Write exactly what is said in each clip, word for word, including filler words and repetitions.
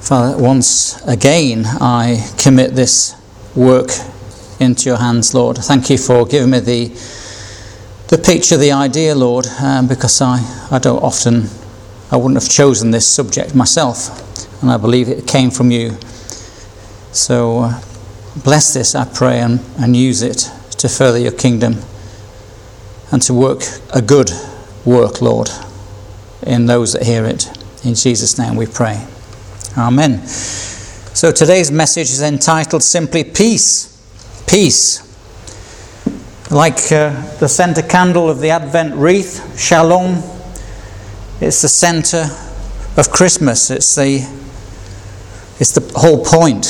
Father, once again I commit this work into your hands, Lord. Thank you for giving me the the picture, the idea, Lord, um, because I, I don't often, I wouldn't have chosen this subject myself, and I believe it came from you. So uh, bless this, I pray, and, and use it to further your kingdom and to work a good work, Lord, in those that hear it. In Jesus' name we pray. Amen. So today's message is entitled simply Peace. Peace. Like uh, the centre candle of the Advent wreath, Shalom, it's the centre of Christmas. It's the, it's the whole point.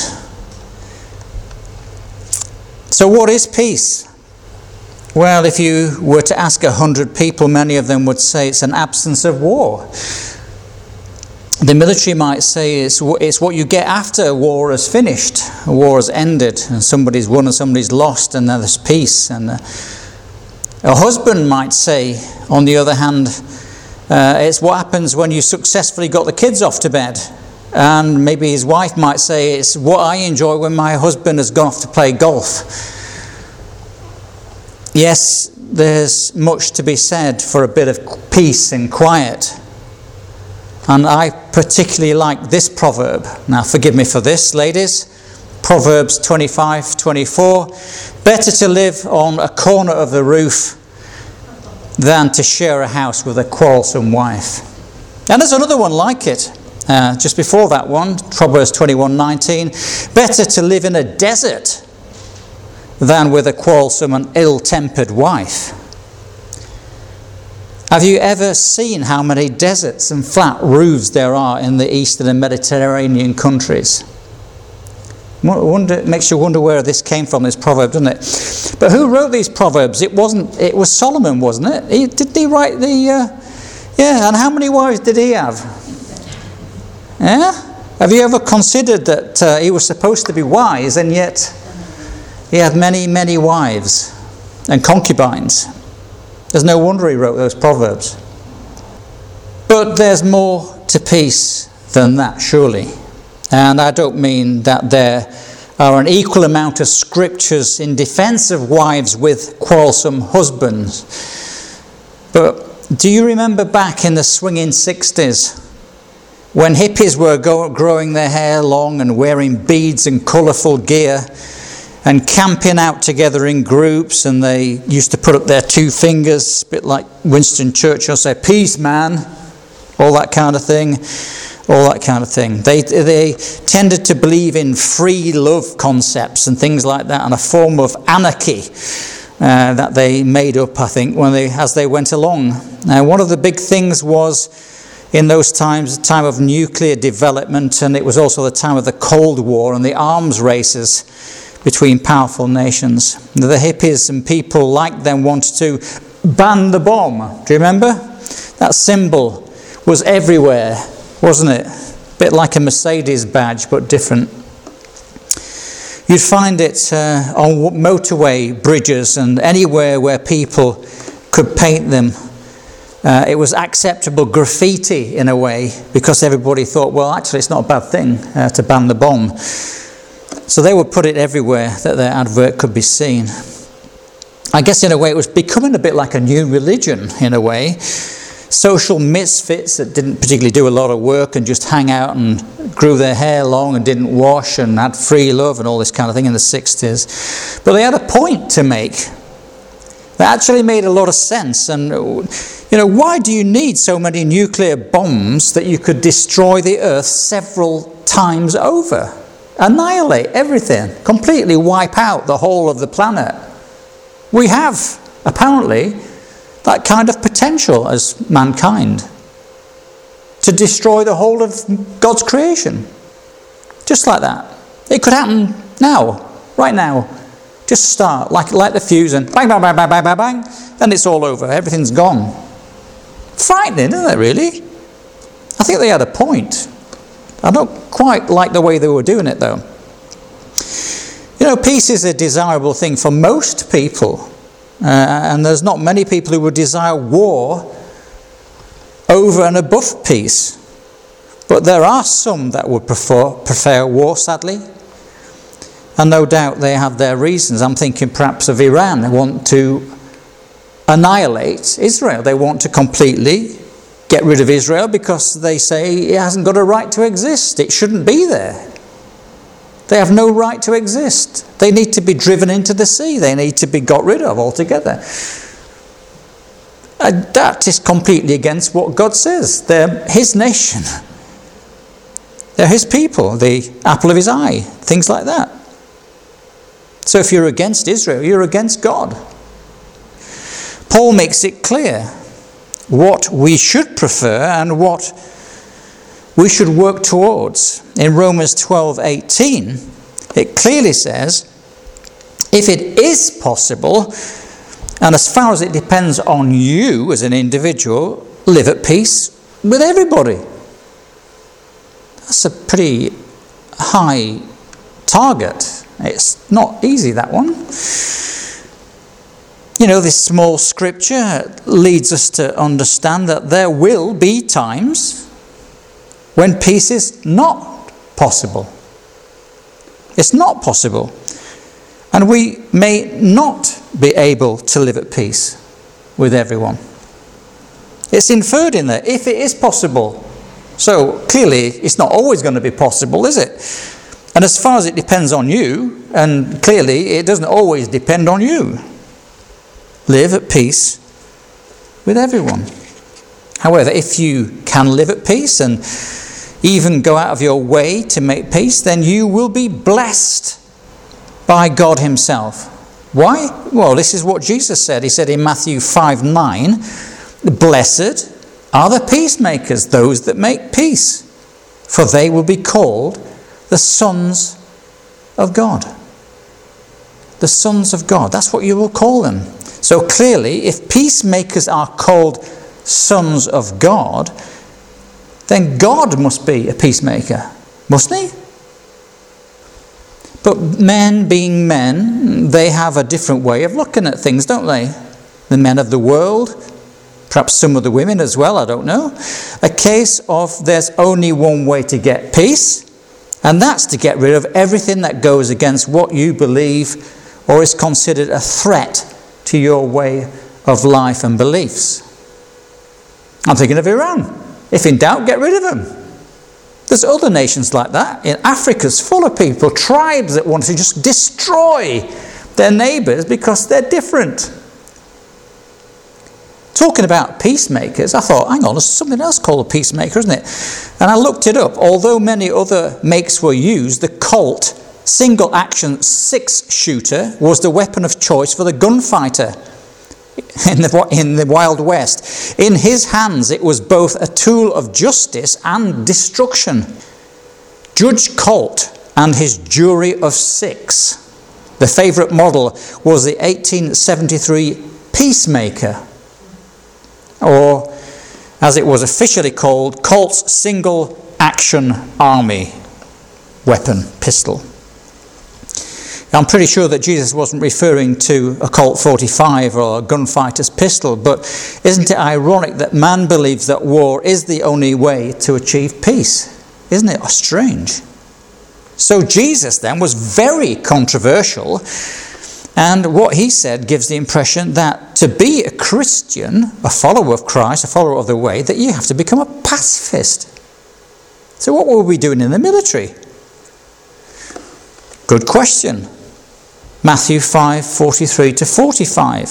So what is peace? Well, if you were to ask a hundred people, many of them would say it's an absence of war. The military might say it's, it's what you get after war is finished, a war has ended, and somebody's won and somebody's lost, and then there's peace. And uh, a husband might say, on the other hand, uh, it's what happens when you successfully got the kids off to bed. And maybe his wife might say, it's what I enjoy when my husband has gone off to play golf. Yes, there's much to be said for a bit of peace and quiet. And I particularly like this proverb. Now forgive me for this, ladies. Proverbs twenty-five twenty-four. Better to live on a corner of the roof than to share a house with a quarrelsome wife. And there's another one like it. Uh, just before that one, Proverbs twenty-one nineteen. Better to live in a desert than with a quarrelsome and ill-tempered wife. Have you ever seen how many deserts and flat roofs there are in the eastern and Mediterranean countries? Wonder, it makes you wonder where this came from, this proverb, doesn't it? But who wrote these proverbs? It wasn't. It was Solomon, wasn't it? He, did he write the? Uh, yeah. And how many wives did he have? Yeah. Have you ever considered that uh, he was supposed to be wise, and yet he had many, many wives and concubines? There's no wonder he wrote those proverbs. But there's more to peace than that, surely. And I don't mean that there are an equal amount of scriptures in defense of wives with quarrelsome husbands. But do you remember back in the swinging sixties when hippies were go- growing their hair long and wearing beads and colourful gear and camping out together in groups, and they used to put up their two fingers, a bit like Winston Churchill, say, "Peace, man," all that kind of thing, all that kind of thing. They they tended to believe in free love concepts and things like that, and a form of anarchy uh, that they made up, I think, when they as they went along. Now, one of the big things was, in those times, the time of nuclear development, and it was also the time of the Cold War and the arms races between powerful nations. The hippies and people like them wanted to ban the bomb. Do you remember? That symbol was everywhere, wasn't it? A bit like a Mercedes badge, but different. You'd find it uh, on motorway bridges and anywhere where people could paint them. Uh, it was acceptable graffiti in a way, because everybody thought, well, actually it's not a bad thing uh, to ban the bomb. So they would put it everywhere that their advert could be seen. I guess in a way it was becoming a bit like a new religion in a way. Social misfits that didn't particularly do a lot of work and just hang out and grew their hair long and didn't wash and had free love and all this kind of thing in the sixties. But they had a point to make. That actually made a lot of sense. And, you know, why do you need so many nuclear bombs that you could destroy the earth several times over? Annihilate everything, completely wipe out the whole of the planet. We have, apparently, that kind of potential as mankind to destroy the whole of God's creation. Just like that. It could happen now, right now. Just start, like, like the fuse, and bang, bang, bang, bang, bang, bang, bang, and it's all over. Everything's gone. Frightening, isn't it, really? I think they had a point. I don't quite like the way they were doing it, though. You know, peace is a desirable thing for most people. Uh, and there's not many people who would desire war over and above peace. But there are some that would prefer, prefer war, sadly. And no doubt they have their reasons. I'm thinking perhaps of Iran. They want to annihilate Israel. They want to completely get rid of Israel because they say it hasn't got a right to exist. It shouldn't be there. They have no right to exist. They need to be driven into the sea. They need to be got rid of altogether. And that is completely against what God says. They're his nation. They're his people, the apple of his eye, things like that. So if you're against Israel, you're against God. Paul makes it clear what we should prefer and what we should work towards. In Romans twelve eighteen, it clearly says, if it is possible, and as far as it depends on you as an individual, live at peace with everybody. That's a pretty high target. It's not easy, that one. You know, this small scripture leads us to understand that there will be times when peace is not possible. It's not possible. And we may not be able to live at peace with everyone. It's inferred in there, if it is possible. So clearly it's not always going to be possible, is it? And as far as it depends on you, and clearly it doesn't always depend on you, live at peace with everyone. However, if you can live at peace and even go out of your way to make peace, then you will be blessed by God himself. Why? Well, this is what Jesus said. He said in Matthew five nine, blessed are the peacemakers, those that make peace, for they will be called the sons of God. The sons of God. That's what you will call them. So clearly, if peacemakers are called sons of God, then God must be a peacemaker, mustn't he? But men being men, they have a different way of looking at things, don't they? The men of the world, perhaps some of the women as well, I don't know. A case of there's only one way to get peace, and that's to get rid of everything that goes against what you believe or is considered a threat to your way of life and beliefs. I'm thinking of Iran. If in doubt, get rid of them. There's other nations like that. In Africa's full of people, tribes that want to just destroy their neighbours because they're different. Talking about peacemakers, I thought, hang on, there's something else called a peacemaker, isn't it? And I looked it up. Although many other makes were used, the Colt single-action six-shooter was the weapon of choice for the gunfighter in the, in the Wild West. In his hands, it was both a tool of justice and destruction. Judge Colt and his jury of six. The favourite model was the eighteen seventy-three Peacemaker, or as it was officially called, Colt's single-action army weapon, pistol. I'm pretty sure that Jesus wasn't referring to a Colt forty-five or a gunfighter's pistol, but isn't it ironic that man believes that war is the only way to achieve peace? Isn't it strange? So Jesus then was very controversial, and what he said gives the impression that to be a Christian, a follower of Christ, a follower of the way, that you have to become a pacifist. So what were we doing in the military? Good question. Matthew five forty-three to forty-five.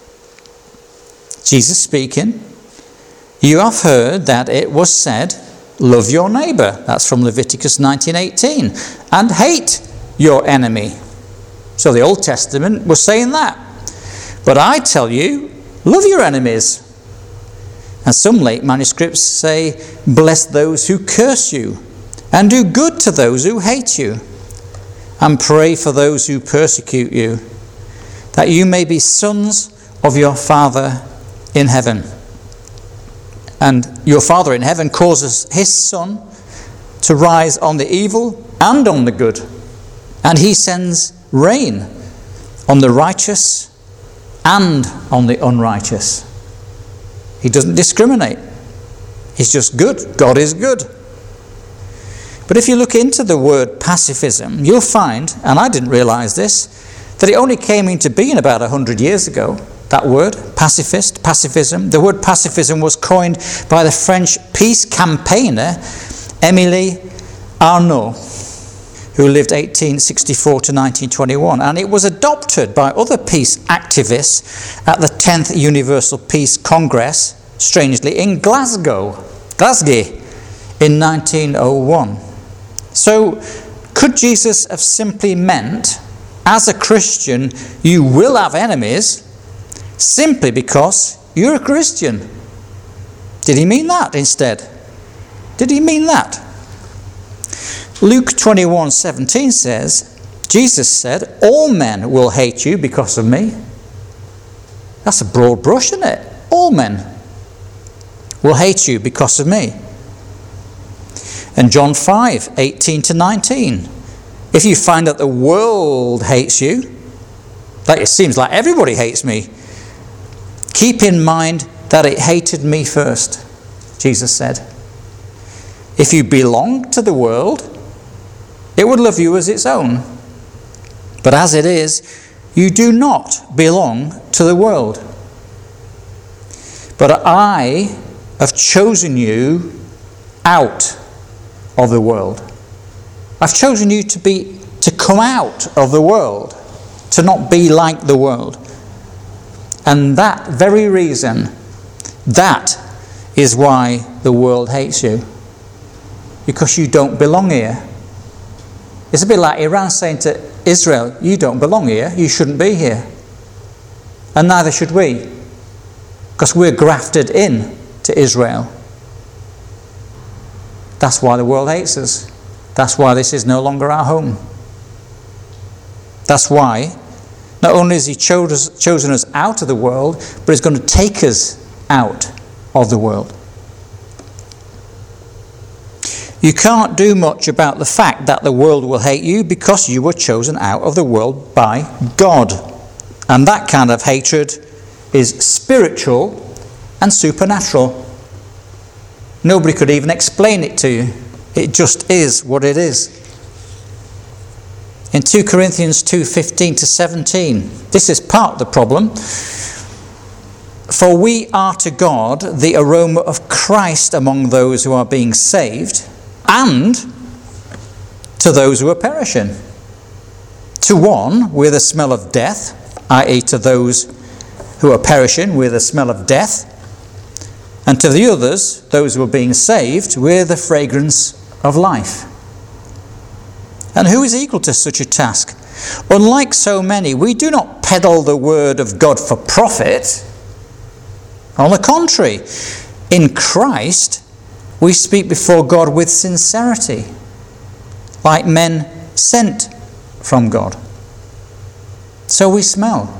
Jesus speaking, you have heard that it was said, love your neighbour. That's from Leviticus nineteen eighteen. And hate your enemy. So the Old Testament was saying that. But I tell you, love your enemies. And some late manuscripts say, bless those who curse you, and do good to those who hate you, and pray for those who persecute you, that you may be sons of your Father in heaven. And your Father in heaven causes his sun to rise on the evil and on the good, and he sends rain on the righteous and on the unrighteous. He doesn't discriminate. He's just good. God is good. But if you look into the word pacifism, you'll find, and I didn't realise this, that it only came into being about one hundred years ago, that word, pacifist, pacifism. The word pacifism was coined by the French peace campaigner Émile Arnaud, who lived eighteen sixty-four to nineteen twenty-one, and it was adopted by other peace activists at the tenth Universal Peace Congress, strangely, in Glasgow, Glasgow, in nineteen oh one. So, could Jesus have simply meant, as a Christian, you will have enemies, simply because you're a Christian? Did he mean that instead? Did he mean that? Luke twenty-one seventeen says, Jesus said, all men will hate you because of me. That's a broad brush, isn't it? All men will hate you because of me. And John five eighteen to nineteen. If you find that the world hates you, like it seems like everybody hates me, keep in mind that it hated me first, Jesus said. If you belong to the world, it would love you as its own. But as it is, you do not belong to the world. But I have chosen you out of the world. I've chosen you to be to come out of the world, to not be like the world. And that very reason, that is why the world hates you. Because you don't belong here. It's a bit like Iran saying to Israel, you don't belong here, you shouldn't be here. And neither should we. Because we're grafted in to Israel. That's why the world hates us. That's why this is no longer our home. That's why not only has he chose, chosen us out of the world, but he's going to take us out of the world. You can't do much about the fact that the world will hate you because you were chosen out of the world by God. And that kind of hatred is spiritual and supernatural. Nobody could even explain it to you. It just is what it is. In two Corinthians two fifteen to seventeen, this is part of the problem. For we are to God the aroma of Christ among those who are being saved, and to those who are perishing. To one, we're the smell of death, that is to those who are perishing, we're the smell of death. And to the others, those who are being saved, we're the fragrance of life. And who is equal to such a task? Unlike so many, we do not peddle the word of God for profit. On the contrary, in Christ, we speak before God with sincerity, like men sent from God. So we smell.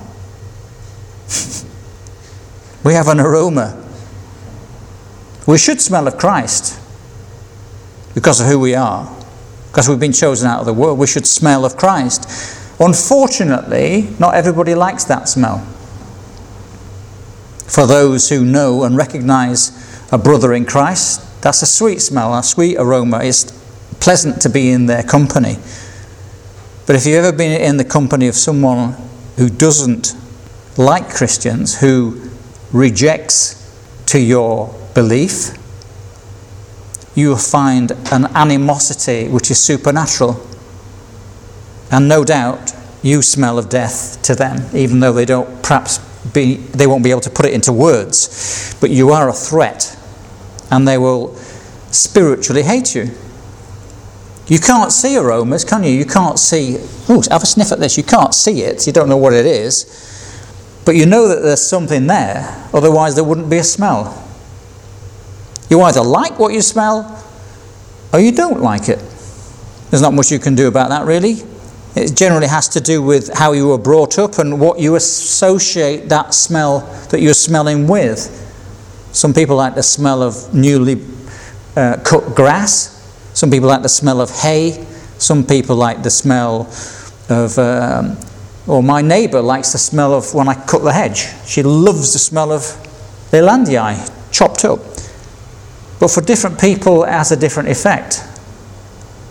We have an aroma. We should smell of Christ because of who we are. Because we've been chosen out of the world, we should smell of Christ. Unfortunately, not everybody likes that smell. For those who know and recognize a brother in Christ, that's a sweet smell, a sweet aroma. It's pleasant to be in their company. But if you've ever been in the company of someone who doesn't like Christians, who rejects to your belief, you will find an animosity which is supernatural. And no doubt you smell of death to them, even though they don't perhaps be, they won't be able to put it into words. But you are a threat, and they will spiritually hate you. You can't see aromas, can you? You can't see, oh, have a sniff at this. You can't see it. You don't know what it is. But you know that there's something there, otherwise there wouldn't be a smell. You either like what you smell, or you don't like it. There's not much you can do about that, really. It generally has to do with how you were brought up and what you associate that smell that you're smelling with. Some people like the smell of newly uh, cut grass. Some people like the smell of hay. Some people like the smell of... Um, or my neighbour likes the smell of when I cut the hedge. She loves the smell of Leylandii chopped up. But for different people, it has a different effect.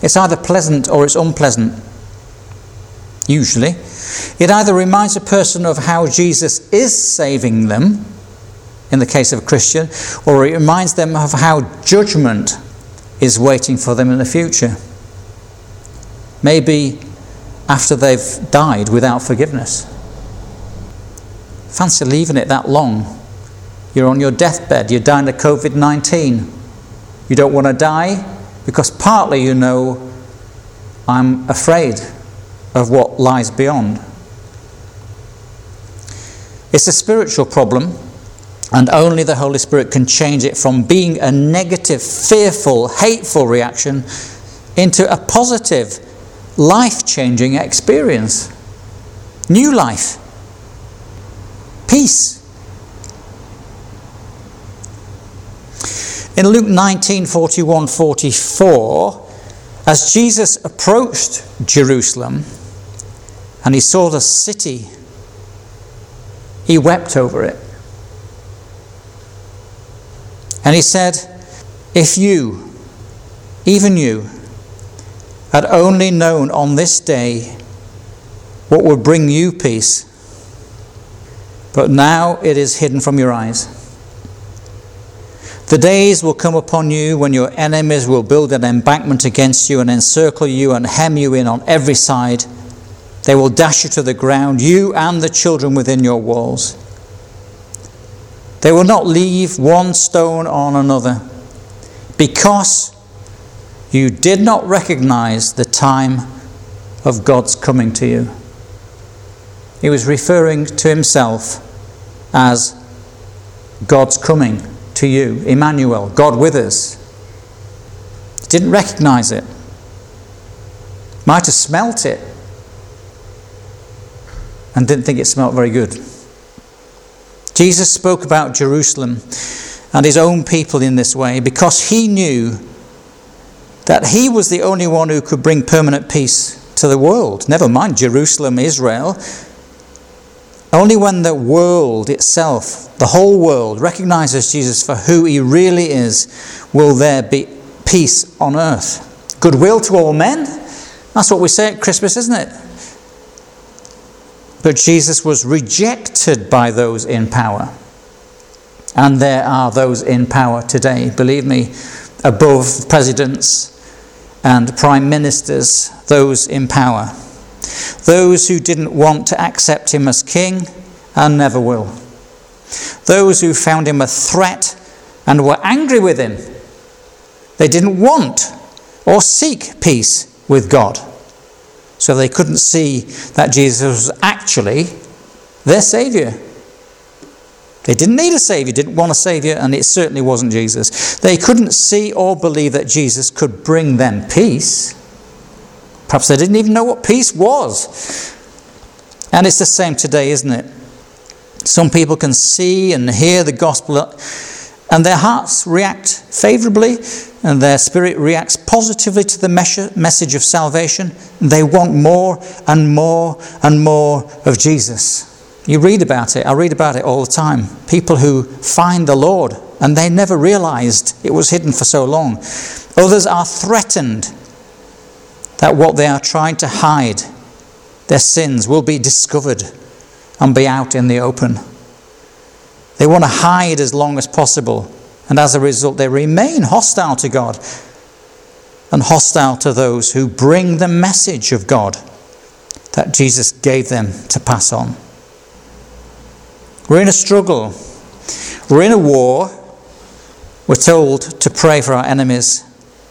It's either pleasant or it's unpleasant. Usually. It either reminds a person of how Jesus is saving them, in the case of a Christian, or it reminds them of how judgment is waiting for them in the future. Maybe after they've died without forgiveness. Fancy leaving it that long. You're on your deathbed, you're dying of covid nineteen. You don't want to die because partly you know, I'm afraid of what lies beyond. It's a spiritual problem, and only the Holy Spirit can change it from being a negative, fearful, hateful reaction into a positive, life-changing experience. New life. Peace. In Luke nineteen, forty-one, forty-four, as Jesus approached Jerusalem and he saw the city, he wept over it. And he said, if you, even you, had only known on this day what would bring you peace, but now it is hidden from your eyes. The days will come upon you when your enemies will build an embankment against you and encircle you and hem you in on every side. They will dash you to the ground, you and the children within your walls. They will not leave one stone on another, because you did not recognize the time of God's coming to you. He was referring to himself as God's coming to you, Emmanuel, God with us. Didn't recognize it. Might have smelt it and didn't think it smelt very good. Jesus spoke about Jerusalem and his own people in this way because he knew that he was the only one who could bring permanent peace to the world. Never mind Jerusalem, Israel. Only when the world itself, the whole world, recognizes Jesus for who he really is, will there be peace on earth. Goodwill to all men. That's what we say at Christmas, isn't it? But Jesus was rejected by those in power. And there are those in power today, believe me, above presidents and prime ministers, those in power. Those who didn't want to accept him as king and never will. Those who found him a threat and were angry with him. They didn't want or seek peace with God. So they couldn't see that Jesus was actually their Saviour. They didn't need a Saviour, didn't want a Saviour, and it certainly wasn't Jesus. They couldn't see or believe that Jesus could bring them peace. Perhaps they didn't even know what peace was. And it's the same today, isn't it? Some people can see and hear the gospel and their hearts react favourably and their spirit reacts positively to the message of salvation. They want more and more and more of Jesus. You read about it. I read about it all the time. People who find the Lord and they never realised it was hidden for so long. Others are threatened that what they are trying to hide, their sins, will be discovered and be out in the open. They want to hide as long as possible, and as a result they remain hostile to God and hostile to those who bring the message of God that Jesus gave them to pass on. We're in a struggle. We're in a war. We're told to pray for our enemies.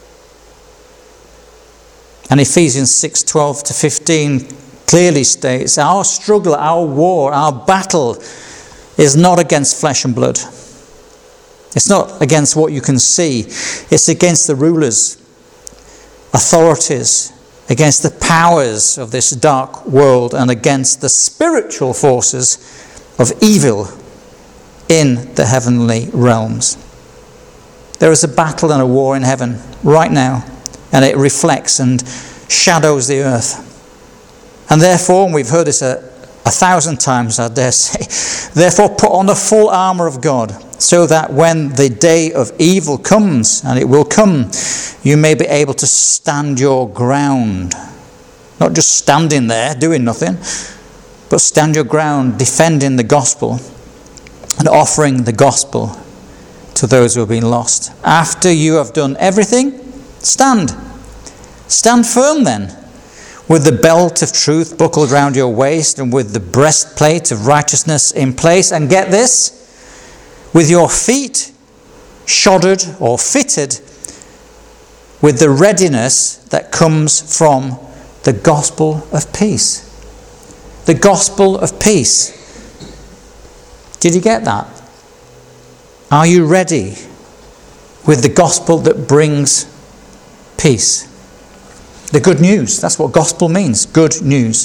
And Ephesians six, twelve to fifteen clearly states, our struggle, our war, our battle is not against flesh and blood. It's not against what you can see. It's against the rulers, authorities, against the powers of this dark world, and against the spiritual forces of evil in the heavenly realms. There is a battle and a war in heaven right now, and it reflects and shadows the earth. And therefore, and we've heard this a, a thousand times, I dare say, therefore put on the full armour of God, so that when the day of evil comes, and it will come, you may be able to stand your ground. Not just standing there doing nothing, but stand your ground defending the gospel and offering the gospel to those who have been lost. After you have done everything, stand. Stand firm then, with the belt of truth buckled round your waist and with the breastplate of righteousness in place. And get this, with your feet shodded or fitted with the readiness that comes from the gospel of peace. The gospel of peace. Did you get that? Are you ready with the gospel that brings peace? The good news. That's what gospel means. Good news.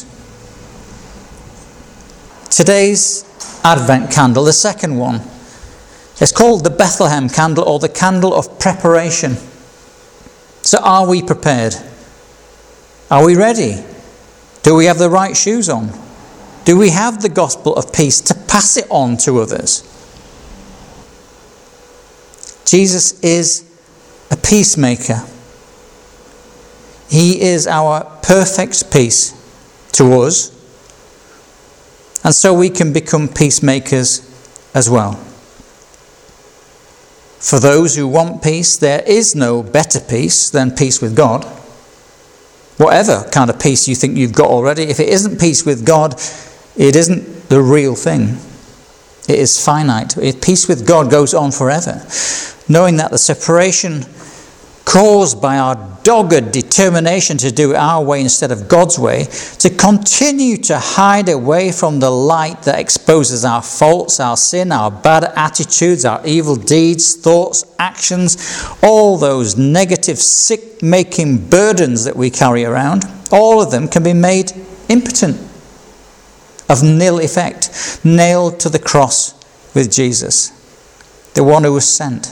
Today's Advent candle, the second one, it's called the Bethlehem candle or the candle of preparation. So are we prepared? Are we ready? Do we have the right shoes on? Do we have the gospel of peace to pass it on to others? Jesus is a peacemaker. He is our perfect peace to us. And so we can become peacemakers as well. For those who want peace, there is no better peace than peace with God. Whatever kind of peace you think you've got already, if it isn't peace with God, it isn't the real thing. It is finite. Peace with God goes on forever. Knowing that the separation caused by our dogged determination to do it our way instead of God's way, to continue to hide away from the light that exposes our faults, our sin, our bad attitudes, our evil deeds, thoughts, actions, all those negative, sick-making burdens that we carry around, all of them can be made impotent, of nil effect, nailed to the cross with Jesus, the one who was sent,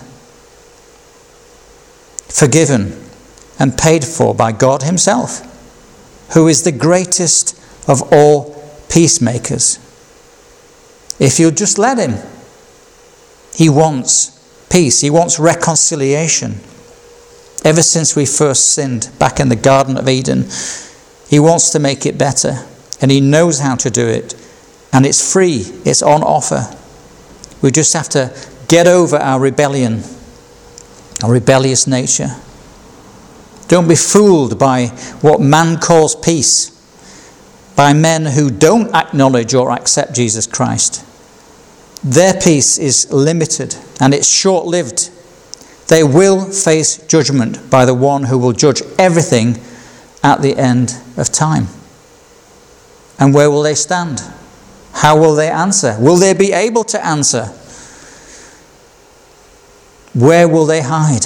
forgiven and paid for by God himself, who is the greatest of all peacemakers. If you'll just let him, he wants peace, he wants reconciliation. Ever since we first sinned back in the Garden of Eden, he wants to make it better, and he knows how to do it, and it's free, it's on offer. We just have to get over our rebellion, our rebellious nature. Don't be fooled by what man calls peace, by men who don't acknowledge or accept Jesus Christ. Their peace is limited and it's short-lived. They will face judgment by the one who will judge everything at the end of time. And where will they stand? How will they answer? Will they be able to answer? Where will they hide?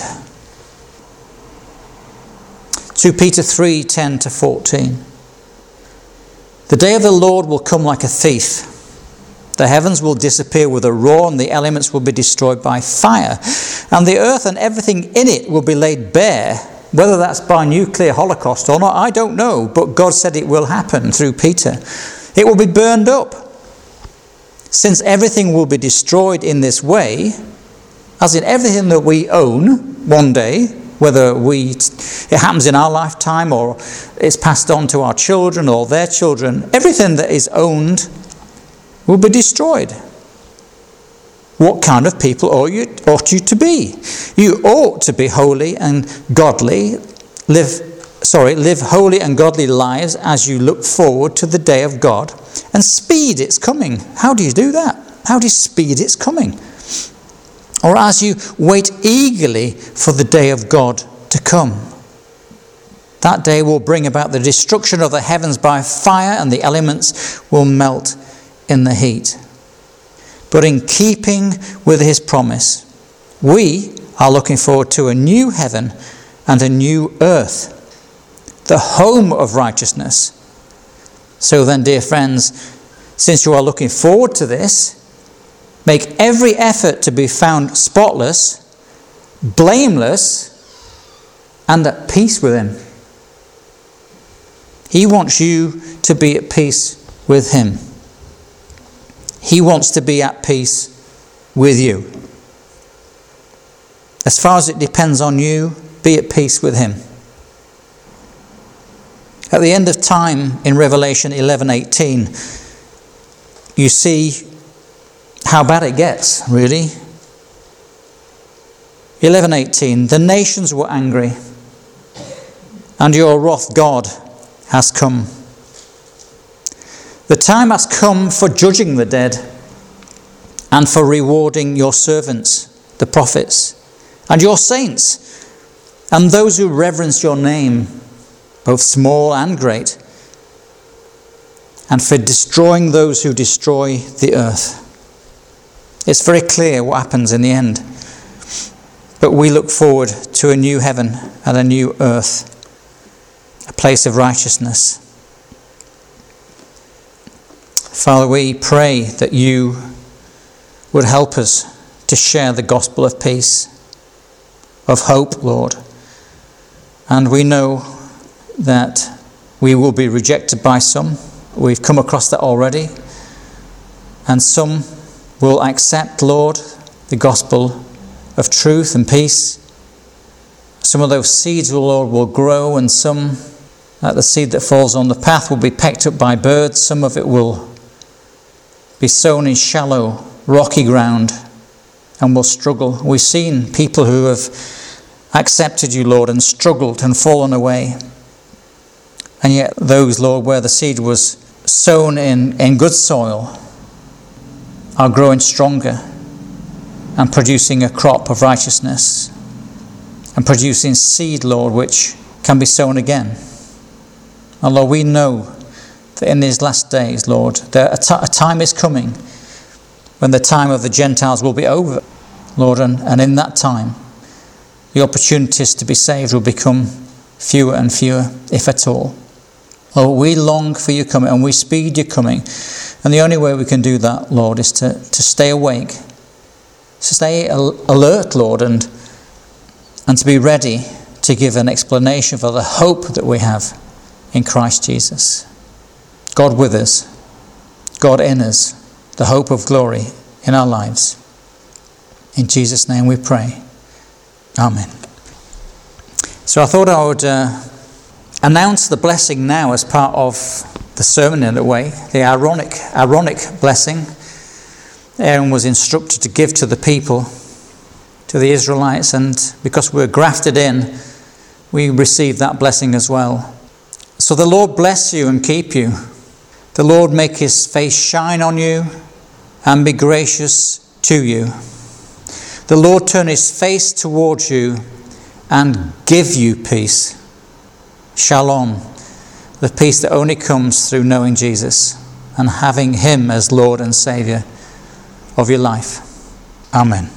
Second Peter three, ten to fourteen. The day of the Lord will come like a thief. The heavens will disappear with a roar, and the elements will be destroyed by fire. And the earth and everything in it will be laid bare. Whether that's by nuclear holocaust or not, I don't know. But God said it will happen through Peter. It will be burned up. Since everything will be destroyed in this way, as in everything that we own one day, whether we it happens in our lifetime or it's passed on to our children or their children, everything that is owned will be destroyed. What kind of people ought you, ought you to be? You ought to be holy and godly, live sorry, live holy and godly lives as you look forward to the day of God and speed its coming. How do you do that? How do you speed its coming? Or as you wait eagerly for the day of God to come. That day will bring about the destruction of the heavens by fire, and the elements will melt in the heat. But in keeping with his promise, we are looking forward to a new heaven and a new earth, the home of righteousness. So then, dear friends, since you are looking forward to this, make every effort to be found spotless, blameless, and at peace with him. He wants you to be at peace with him. He wants to be at peace with you. As far as it depends on you, be at peace with him. At the end of time in Revelation eleven eighteen, you see how bad it gets, really. eleven eighteen, the nations were angry, and your wrath, God, has come. The time has come for judging the dead and for rewarding your servants, the prophets, and your saints, and those who reverence your name, both small and great, and for destroying those who destroy the earth. It's very clear what happens in the end. But we look forward to a new heaven and a new earth, a place of righteousness. Father, we pray that you would help us to share the gospel of peace, of hope, Lord. And we know that we will be rejected by some. We've come across that already. And some will accept, Lord, the gospel of truth and peace. Some of those seeds, Lord, will grow, and some, like the seed that falls on the path, will be pecked up by birds. Some of it will be sown in shallow, rocky ground and will struggle. We've seen people who have accepted you, Lord, and struggled and fallen away. And yet those, Lord, where the seed was sown in, in good soil are growing stronger and producing a crop of righteousness and producing seed, Lord, which can be sown again. And Lord, we know that in these last days, Lord, that a, t- a time is coming when the time of the Gentiles will be over, Lord, and, and in that time the opportunities to be saved will become fewer and fewer, if at all. Lord, we long for your coming and we speed your coming. And the only way we can do that, Lord, is to, to stay awake, to stay al- alert, Lord, and, and to be ready to give an explanation for the hope that we have in Christ Jesus. God with us, God in us, the hope of glory in our lives. In Jesus' name we pray. Amen. So I thought I would uh, announce the blessing now as part of the sermon in a way, the ironic, ironic blessing Aaron was instructed to give to the people, to the Israelites, and because we're grafted in, we receive that blessing as well. So the Lord bless you and keep you. The Lord make his face shine on you and be gracious to you. The Lord turn his face towards you and give you peace. Shalom, the peace that only comes through knowing Jesus and having him as Lord and Saviour of your life. Amen.